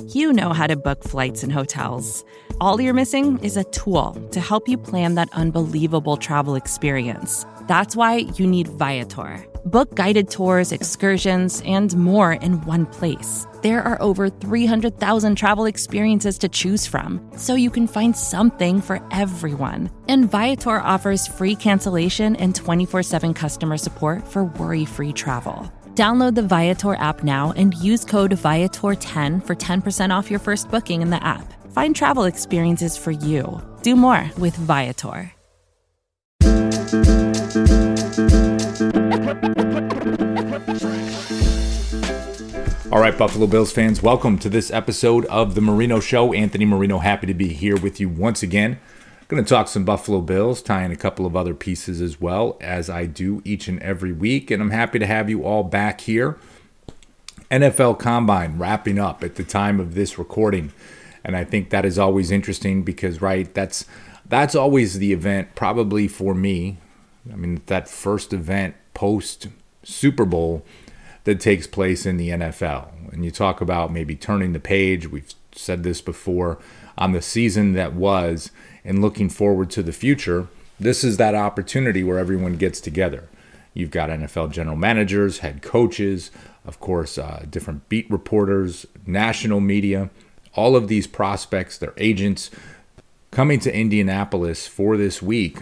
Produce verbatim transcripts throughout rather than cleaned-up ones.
You know how to book flights and hotels. All you're missing is a tool to help you plan that unbelievable travel experience. That's why you need Viator. Book guided tours, excursions, and more in one place. There are over three hundred thousand travel experiences to choose from, so you can find something for everyone. And Viator offers free cancellation and twenty-four seven customer support for worry-free travel. Download the Viator app now and use code Viator ten for ten percent off your first booking in the app. Find travel experiences for you. Do more with Viator. All right, Buffalo Bills fans, welcome to this episode of The Marino Show. Anthony Marino, happy to be here with you once again. Going to talk some Buffalo Bills, tie in a couple of other pieces as well, as I do each and every week. And I'm happy to have you all back here. N F L Combine wrapping up at the time of this recording. And I think that is always interesting because, right, that's that's always the event probably for me. I mean, that first event post Super Bowl that takes place in the N F L. And you talk about maybe turning the page. We've said this before on the season that was and looking forward to the future. This is that opportunity where everyone gets together. You've got N F L general managers, head coaches, of course, uh, different beat reporters, national media, all of these prospects, their agents, coming to Indianapolis for this week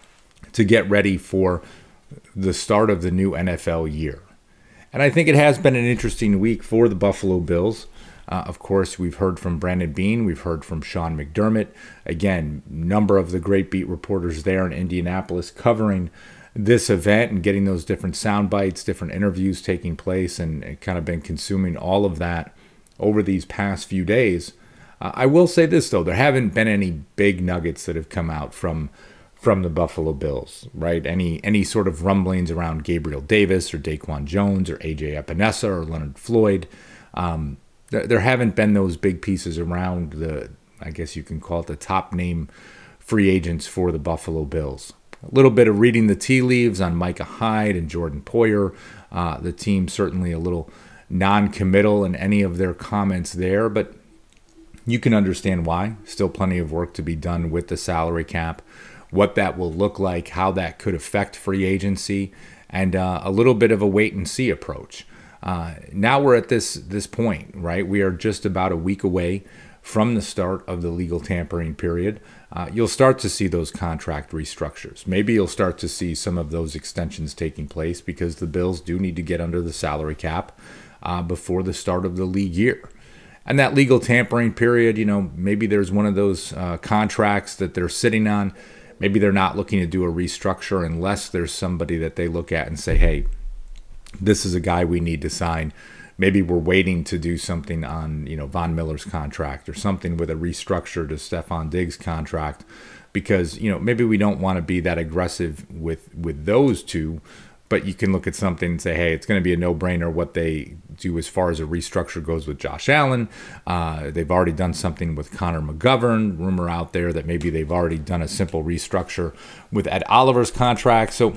to get ready for the start of the new N F L year. And I think it has been an interesting week for the Buffalo Bills. Uh, of course, we've heard from Brandon Beane. We've heard from Sean McDermott. Again, number of the great beat reporters there in Indianapolis covering this event and getting those different sound bites, different interviews taking place, and kind of been consuming all of that over these past few days. Uh, I will say this, though. There haven't been any big nuggets that have come out from from the Buffalo Bills, right? Any any sort of rumblings around Gabriel Davis or Daquan Jones or A J Epinesa or Leonard Floyd. Um, th- there haven't been those big pieces around the, I guess you can call it the top name free agents for the Buffalo Bills. A little bit of reading the tea leaves on Micah Hyde and Jordan Poyer. Uh, the team certainly a little non-committal in any of their comments there, but you can understand why. Still plenty of work to be done with the salary cap, what that will look like, how that could affect free agency, and uh, a little bit of a wait-and-see approach. Uh, now we're at this this point, right? We are just about a week away from the start of the legal tampering period. Uh, you'll start to see those contract restructures. Maybe you'll start to see some of those extensions taking place because the Bills do need to get under the salary cap uh, before the start of the league year. And that legal tampering period, you know, maybe there's one of those uh, contracts that they're sitting on. Maybe they're not looking to do a restructure unless there's somebody that they look at and say, hey, this is a guy we need to sign. Maybe we're waiting to do something on, you know, Von Miller's contract or something with a restructure to Stefon Diggs' contract because, you know, maybe we don't want to be that aggressive with, with those two, but you can look at something and say, hey, it's going to be a no-brainer what they do as far as a restructure goes with Josh Allen. Uh, they've already done something with Connor McGovern. Rumor out there that maybe they've already done a simple restructure with Ed Oliver's contract. So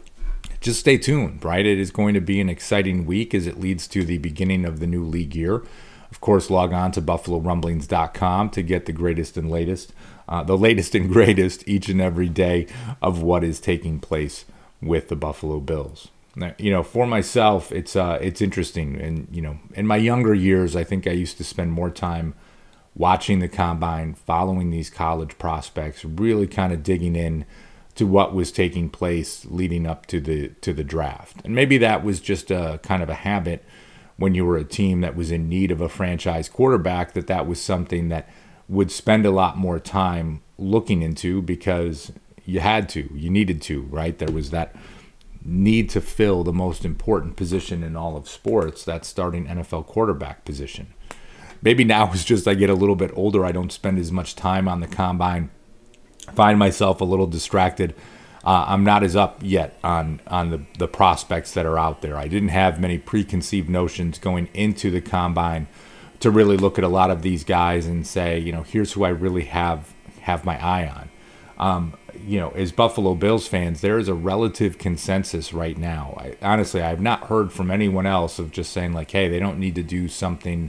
just stay tuned, right? It is going to be an exciting week as it leads to the beginning of the new league year. Of course, log on to buffalo rumblings dot com to get the greatest and latest, uh, the latest and greatest each and every day of what is taking place with the Buffalo Bills. Now, you know, for myself, it's uh, it's interesting. And, you know, in my younger years, I think I used to spend more time watching the combine, following these college prospects, really kind of digging in to what was taking place leading up to the to the draft. And maybe that was just a kind of a habit when you were a team that was in need of a franchise quarterback, that that was something that would spend a lot more time looking into because you had to, you needed to, right? There was that need to fill the most important position in all of sports, that starting N F L quarterback position. Maybe now it's just I get a little bit older, I don't spend as much time on the combine, find myself a little distracted. Uh, I'm not as up yet on on the, the prospects that are out there. I didn't have many preconceived notions going into the combine to really look at a lot of these guys and say, you know, here's who I really have have my eye on. Um, you know, as Buffalo Bills fans, there is a relative consensus right now. I, honestly, I've not heard from anyone else of just saying like, hey, they don't need to do something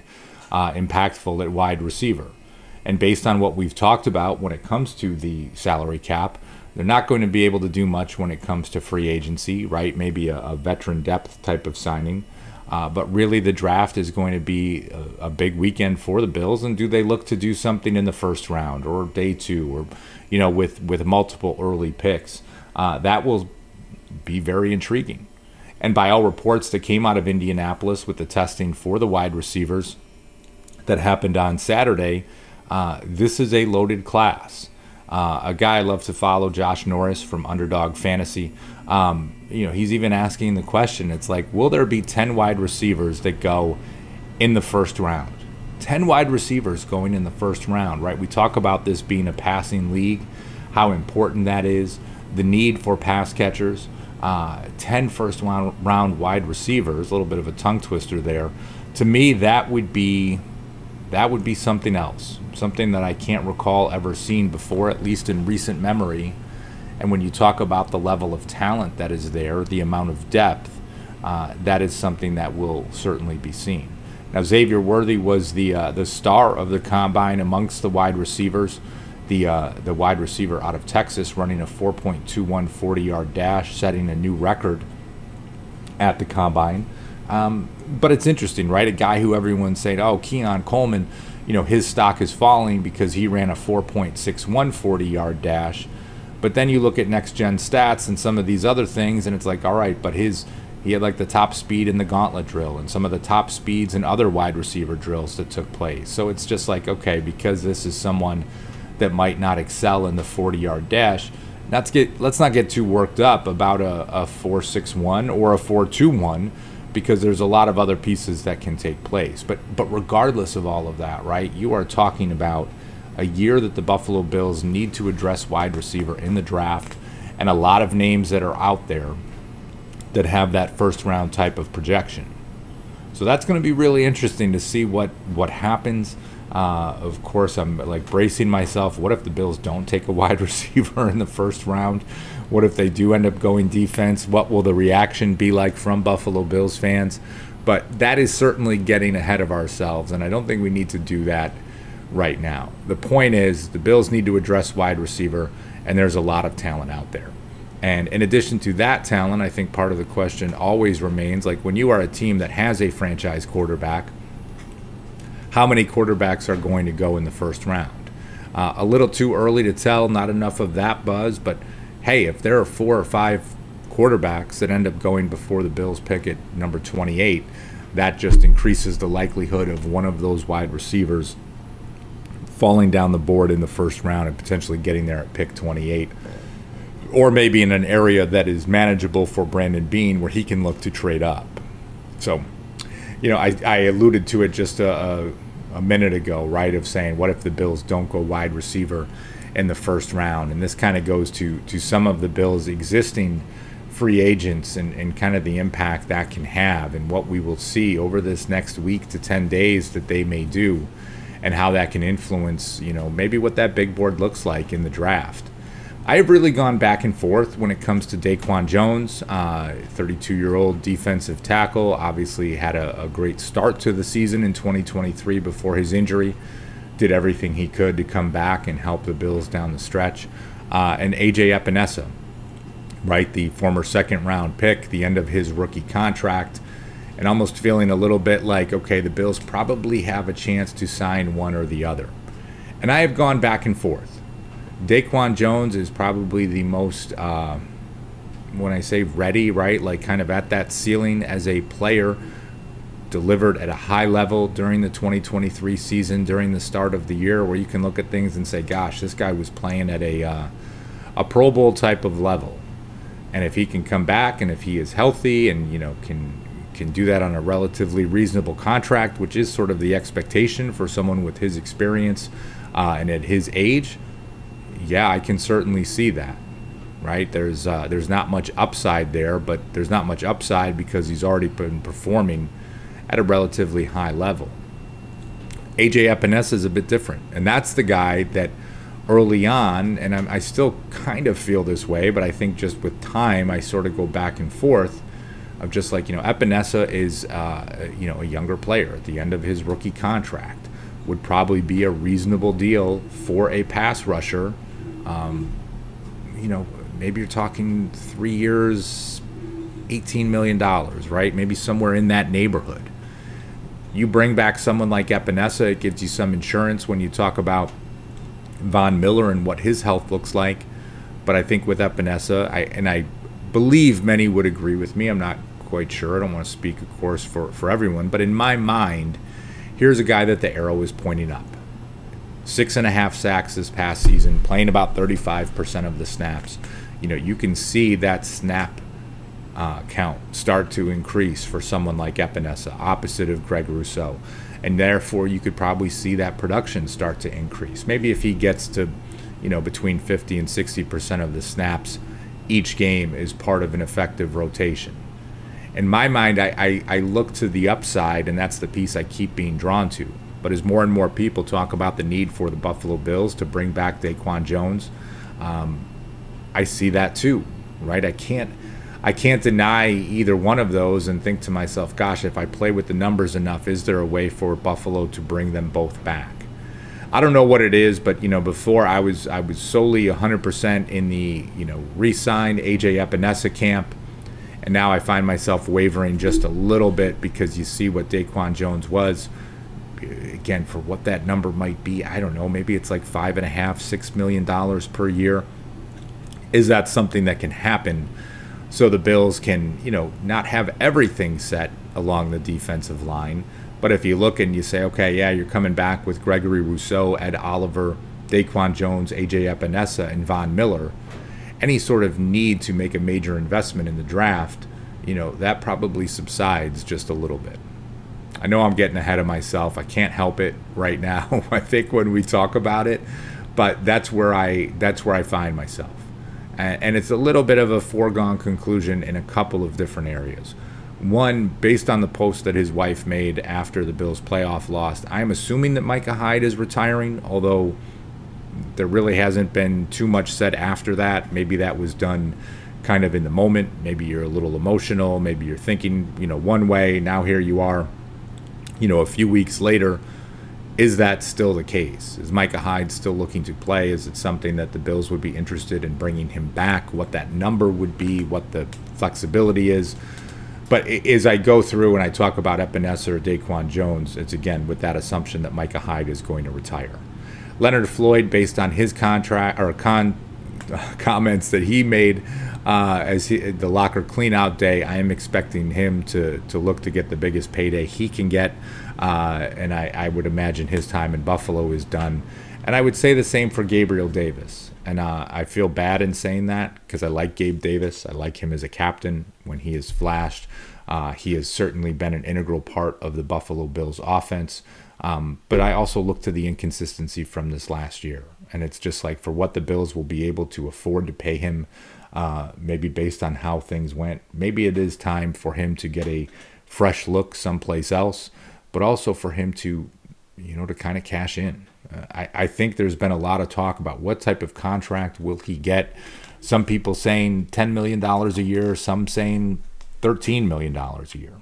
uh, impactful at wide receiver. And based on what we've talked about when it comes to the salary cap, they're not going to be able to do much when it comes to free agency, right? Maybe a, a veteran depth type of signing. Uh, but really the draft is going to be a, a big weekend for the Bills. And do they look to do something in the first round or day two or, you know, with, with multiple early picks? Uh, that will be very intriguing. And by all reports that came out of Indianapolis with the testing for the wide receivers that happened on Saturday, uh, this is a loaded class. Uh, a guy I love to follow, Josh Norris from Underdog Fantasy, um, you know, he's even asking the question, it's like, will there be ten wide receivers that go in the first round? ten wide receivers going in the first round, right? We talk about this being a passing league, how important that is, the need for pass catchers, uh, ten first round, round wide receivers, a little bit of a tongue twister there. To me, that would be that would be something else, something that I can't recall ever seeing before, at least in recent memory. And when you talk about the level of talent that is there, the amount of depth, uh, that is something that will certainly be seen. Now, Xavier Worthy was the uh, the star of the combine amongst the wide receivers. The uh, the wide receiver out of Texas running a four point two one forty-yard dash, setting a new record at the combine. Um, but it's interesting, right? A guy who everyone's saying, oh, Keon Coleman, you know, his stock is falling because he ran a four point six one forty-yard dash. But then you look at next-gen stats and some of these other things, and it's like, all right, but his he had like the top speed in the gauntlet drill and some of the top speeds in other wide receiver drills that took place. So it's just like, okay, because this is someone that might not excel in the forty-yard dash, let's get let's not get too worked up about a, a four six one or a four two one, because there's a lot of other pieces that can take place. But but regardless of all of that, right, you are talking about a year that the Buffalo Bills need to address wide receiver in the draft, and a lot of names that are out there that have that first round type of projection. So that's going to be really interesting to see what what happens. Uh, of course, I'm like bracing myself. What if the Bills don't take a wide receiver in the first round? What if they do end up going defense? What will the reaction be like from Buffalo Bills fans? But that is certainly getting ahead of ourselves, and I don't think we need to do that right now. The point is the Bills need to address wide receiver, and there's a lot of talent out there. And in addition to that talent, I think part of the question always remains, like when you are a team that has a franchise quarterback, how many quarterbacks are going to go in the first round? Uh, a little too early to tell, not enough of that buzz, but hey, if there are four or five quarterbacks that end up going before the Bills pick at number twenty-eight, that just increases the likelihood of one of those wide receivers falling down the board in the first round and potentially getting there at pick twenty-eight, or maybe in an area that is manageable for Brandon Beane where he can look to trade up. So, you know, I, I alluded to it just a, a, a minute ago, right, of saying what if the Bills don't go wide receiver in the first round? And this kind of goes to, to some of the Bills' existing free agents and, and kind of the impact that can have and what we will see over this next week to ten days that they may do, and how that can influence, you know, maybe what that big board looks like in the draft. I have really gone back and forth when it comes to Daquan Jones, uh, thirty-two-year-old defensive tackle. Obviously had a, a great start to the season in twenty twenty-three before his injury. Did everything he could to come back and help the Bills down the stretch. Uh, and A J Epinesa, right, the former second-round pick, the end of his rookie contract, and almost feeling a little bit like, okay, the Bills probably have a chance to sign one or the other. And I have gone back and forth. Daquan Jones is probably the most, uh, when I say ready, right, like kind of at that ceiling as a player, delivered at a high level during the twenty twenty-three season, during the start of the year, where you can look at things and say, gosh, this guy was playing at a uh, a Pro Bowl type of level. And if he can come back and if he is healthy and, you know, can can do that on a relatively reasonable contract, which is sort of the expectation for someone with his experience uh, and at his age, yeah, I can certainly see that, right? There's uh, there's not much upside there, but there's not much upside because he's already been performing at a relatively high level. A J Epinesa is a bit different, and that's the guy that early on, and I'm, I still kind of feel this way, but I think just with time I sort of go back and forth, of just like, you know, Epinesa is, uh, you know, a younger player at the end of his rookie contract, would probably be a reasonable deal for a pass rusher. Um, you know, maybe you're talking three years, eighteen million dollars, right? Maybe somewhere in that neighborhood. You bring back someone like Epinesa, it gives you some insurance when you talk about Von Miller and what his health looks like. But I think with Epinesa, I, and I believe many would agree with me, I'm not quite sure, I don't want to speak, of course, for, for everyone, but in my mind, here's a guy that the arrow is pointing up. Six and a half sacks this past season, playing about thirty-five percent of the snaps. You know, you can see that snap uh, count start to increase for someone like Epinesa, opposite of Greg Rousseau. And therefore, you could probably see that production start to increase. Maybe if he gets to, you know, between fifty and sixty percent of the snaps each game is part of an effective rotation. In my mind, I, I, I look to the upside, and that's the piece I keep being drawn to. But as more and more people talk about the need for the Buffalo Bills to bring back Daquan Jones, um, I see that too, right? I can't, I can't deny either one of those and think to myself, gosh, if I play with the numbers enough, is there a way for Buffalo to bring them both back? I don't know what it is, but, you know, before I was I was solely one hundred percent in the, you know, re-signed A J Epinesa camp. And now I find myself wavering just a little bit because you see what Daquan Jones was. Again, for what that number might be, I don't know. Maybe it's like five and a half, six million dollars per year. Is that something that can happen so the Bills can, you know, not have everything set along the defensive line? But if you look and you say, okay, yeah, you're coming back with Gregory Rousseau, Ed Oliver, Daquan Jones, A J Epinesa, and Von Miller, any sort of need to make a major investment in the draft, you know, that probably subsides just a little bit. I know I'm getting ahead of myself. I can't help it right now, I think, when we talk about it, but that's where I that's where I find myself. And, and it's a little bit of a foregone conclusion in a couple of different areas. One, based on the post that his wife made after the Bills' playoff loss, I'm assuming that Micah Hyde is retiring, although there really hasn't been too much said after that. Maybe that was done kind of in the moment. Maybe you're a little emotional. Maybe you're thinking, you know, one way. Now here you are, you know, a few weeks later. Is that still the case? Is Micah Hyde still looking to play? Is it something that the Bills would be interested in bringing him back? What that number would be? What the flexibility is? But as I go through and I talk about Epinesa or Daquan Jones, it's again with that assumption that Micah Hyde is going to retire. Leonard Floyd, based on his contract or con comments that he made uh, as he, the locker cleanout day, I am expecting him to to look to get the biggest payday he can get, uh, and I, I would imagine his time in Buffalo is done. And I would say the same for Gabriel Davis. And uh, I feel bad in saying that because I like Gabe Davis. I like him as a captain when he has flashed. Uh, he has certainly been an integral part of the Buffalo Bills offense. Um, but I also look to the inconsistency from this last year. And it's just like for what the Bills will be able to afford to pay him, uh, maybe based on how things went, maybe it is time for him to get a fresh look someplace else, but also for him to, you know, to kind of cash in. Uh, I, I think there's been a lot of talk about what type of contract will he get. Some people saying ten million dollars a year, some saying thirteen million dollars a year.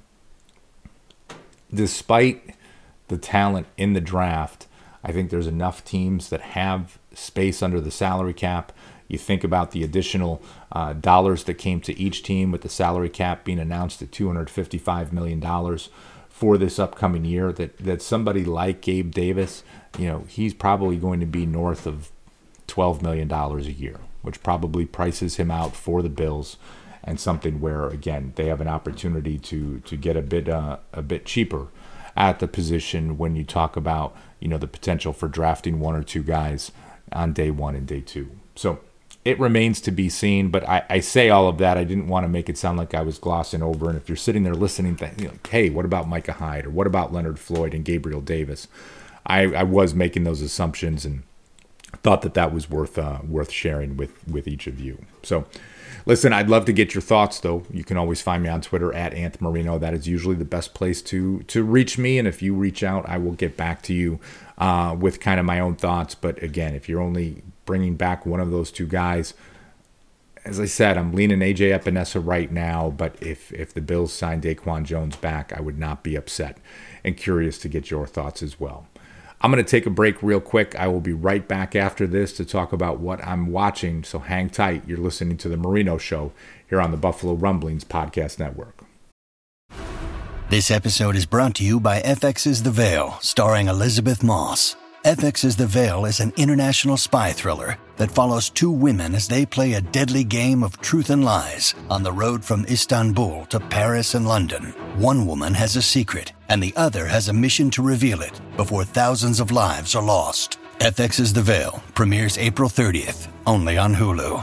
Despite the talent in the draft, I think there's enough teams that have space under the salary cap. You think about the additional uh, dollars that came to each team with the salary cap being announced at two hundred fifty-five million dollars for this upcoming year, that, that somebody like Gabe Davis, you know, he's probably going to be north of twelve million dollars a year, which probably prices him out for the Bills, and something where, again, they have an opportunity to to get a bit uh, a bit cheaper at the position when you talk about, you know, the potential for drafting one or two guys on day one and day two. So it remains to be seen, but I, I say all of that. I didn't want to make it sound like I was glossing over. And if you're sitting there listening, think, you know, hey, what about Micah Hyde, or what about Leonard Floyd and Gabriel Davis? I, I was making those assumptions and thought that that was worth uh, worth sharing with, with each of you. So listen, I'd love to get your thoughts, though. You can always find me on Twitter at Anth Marino. That is usually the best place to to reach me. And if you reach out, I will get back to you uh, with kind of my own thoughts. But again, if you're only bringing back one of those two guys, as I said, I'm leaning A J Epinesa right now, but if if the Bills sign Daquan Jones back, I would not be upset, and curious to get your thoughts as well. I'm going to take a break real quick. I will be right back after this to talk about what I'm watching, so hang tight. You're listening to The Marino Show here on the Buffalo Rumblings Podcast Network. This episode is brought to you by F X's The Veil, starring Elizabeth Moss. F X's The Veil is an international spy thriller that follows two women as they play a deadly game of truth and lies on the road from Istanbul to Paris and London. One woman has a secret, and the other has a mission to reveal it before thousands of lives are lost. F X's The Veil premieres April thirtieth, only on Hulu.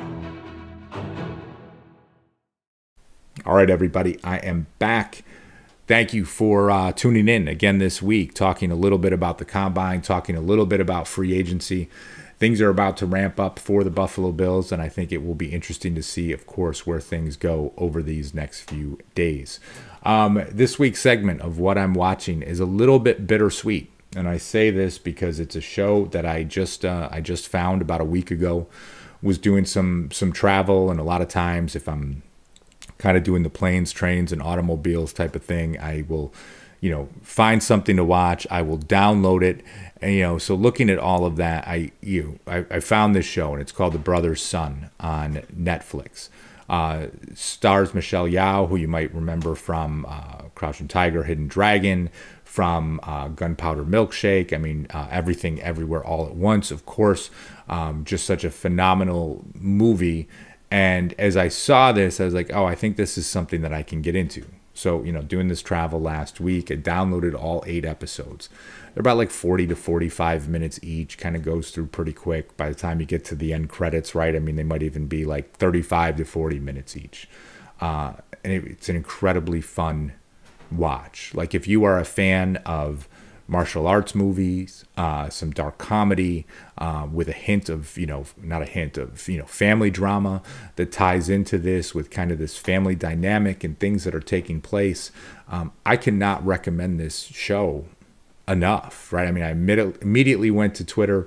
All right, everybody, I am back. Thank you for uh, tuning in again this week, talking a little bit about the Combine, talking a little bit about free agency. Things are about to ramp up for the Buffalo Bills, and I think it will be interesting to see, of course, where things go over these next few days. Um, this week's segment of what I'm watching is a little bit bittersweet, and I say this because it's a show that I just uh, I just found about a week ago. Was doing some some travel, and a lot of times if I'm kind of doing the planes, trains, and automobiles type of thing, I will, you know, find something to watch. I will download it, and, you know, so looking at all of that, I you I, I found this show, and it's called The Brother's Son on Netflix. Uh, stars Michelle Yeoh, who you might remember from uh, Crouching Tiger, Hidden Dragon, from uh, Gunpowder Milkshake. I mean, uh, Everything Everywhere All at Once, of course. Um, just such a phenomenal movie. And as I saw this, I was like, oh, I think this is something that I can get into. So, you know, doing this travel last week, I downloaded all eight episodes. They're about like forty to forty-five minutes each, kind of goes through pretty quick. By the time you get to the end credits, right? I mean, they might even be like thirty-five to forty minutes each. Uh, and it, it's an incredibly fun watch. Like if you are a fan of martial arts movies, uh, some dark comedy, uh, with a hint of, you know, not a hint of, you know, family drama that ties into this with kind of this family dynamic and things that are taking place. Um, I cannot recommend this show enough, right? I mean, I imme- immediately went to Twitter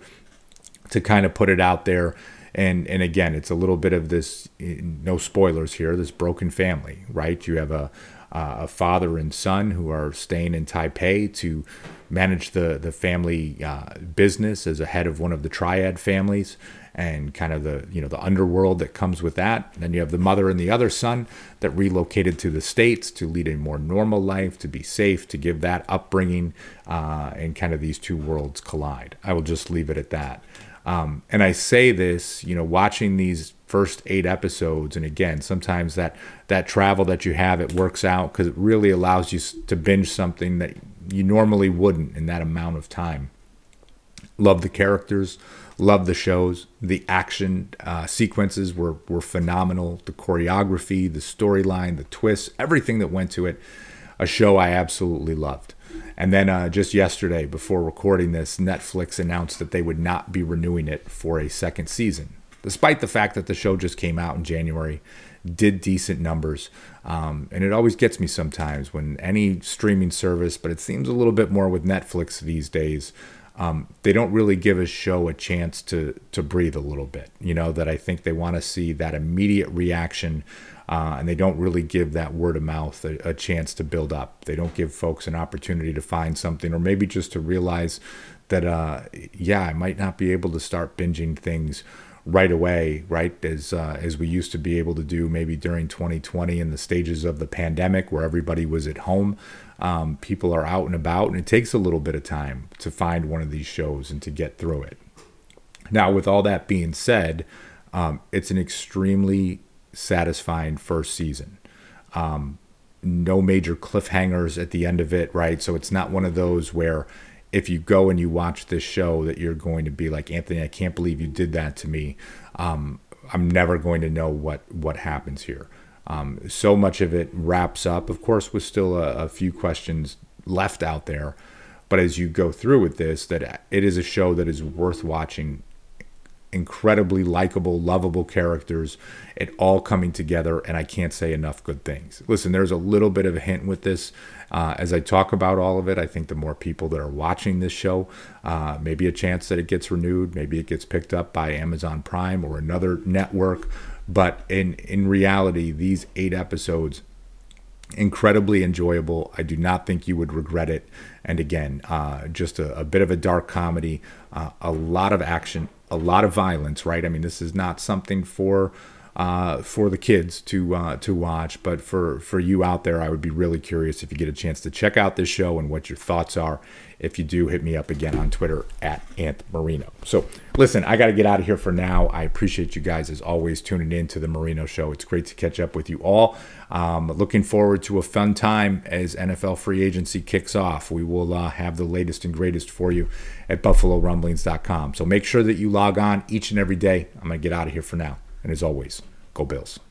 to kind of put it out there. And, and again, it's a little bit of this, no spoilers here, this broken family, right? You have a, uh, a father and son who are staying in Taipei to manage the, the family uh, business as a head of one of the triad families, and kind of the, you know, the underworld that comes with that. And then you have the mother and the other son that relocated to the States to lead a more normal life, to be safe, to give that upbringing, uh, and kind of these two worlds collide. I will just leave it at that. Um, and I say this, you know, watching these first eight episodes, and again, sometimes that that travel that you have, it works out because it really allows you to binge something that you normally wouldn't in that amount of time. Love the characters, love the shows. The action uh, sequences were were phenomenal. The choreography, the storyline, the twists, everything that went to it. A show I absolutely loved. And then uh, just yesterday, before recording this, Netflix announced that they would not be renewing it for a second season, despite the fact that the show just came out in January, did decent numbers. Um, and it always gets me sometimes when any streaming service, but it seems a little bit more with Netflix these days, um, they don't really give a show a chance to to breathe a little bit. You know, that I think they want to see that immediate reaction. Uh, and they don't really give that word of mouth a, a chance to build up. They don't give folks an opportunity to find something, or maybe just to realize that, uh, yeah, I might not be able to start binging things right away, right, as uh, as we used to be able to do maybe during twenty twenty in the stages of the pandemic where everybody was at home. Um, people are out and about, and it takes a little bit of time to find one of these shows and to get through it. Now, with all that being said, um, it's an extremely satisfying first season. Um, no major cliffhangers at the end of it, right? So it's not one of those where if you go and you watch this show that you're going to be like, Anthony, I can't believe you did that to me. Um, I'm never going to know what, what happens here. Um, so much of it wraps up, of course, with still a, a few questions left out there. But as you go through with this, that it is a show that is worth watching. Incredibly likable, lovable characters, it all coming together, and I can't say enough good things. Listen, there's a little bit of a hint with this. Uh, as I talk about all of it, I think the more people that are watching this show, uh, maybe a chance that it gets renewed, maybe it gets picked up by Amazon Prime or another network. But in, in reality, these eight episodes, incredibly enjoyable. I do not think you would regret it. And again, uh, just a, a bit of a dark comedy, uh, a lot of action, a lot of violence, right? I mean, this is not something for uh, for the kids to uh, to watch, but for, for you out there, I would be really curious if you get a chance to check out this show and what your thoughts are. If you do, hit me up again on Twitter at Ant Marino. So listen, I got to get out of here for now. I appreciate you guys as always tuning in to the Marino Show. It's great to catch up with you all. Um, looking forward to a fun time as N F L free agency kicks off. We will uh, have the latest and greatest for you at buffalo rumblings dot com. So make sure that you log on each and every day. I'm going to get out of here for now. And as always, go Bills.